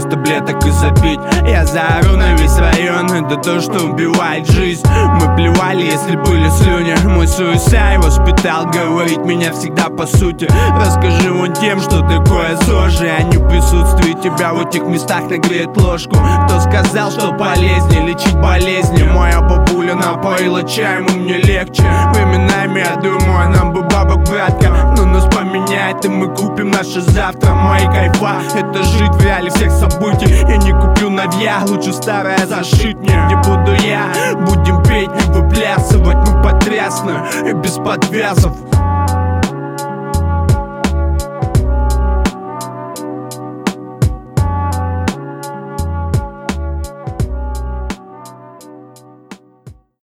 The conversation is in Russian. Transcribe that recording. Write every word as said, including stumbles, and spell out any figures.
таблеток и запить. Я заору на весь район, это то, что убивает жизнь. Мы плевали, если были слюни. Мой суисай воспитал говорить меня всегда по сути. Расскажи вон тем, что такое ЗОЖи, а не присутствие тебя в этих местах нагреет ложку. Кто сказал, что полезнее лечить болезни? Моя бабуля напоила чаем, и мне легче. Временами я думаю, нам бы бабок братка, но нас поменяет, и мы купим наше завтра. Мои кайфа — это жить в реале всех событий. Я не куплю новья, лучше старое зашить мне. Где буду я? Будем петь, выплясывать, мы потрясны и без подвязов.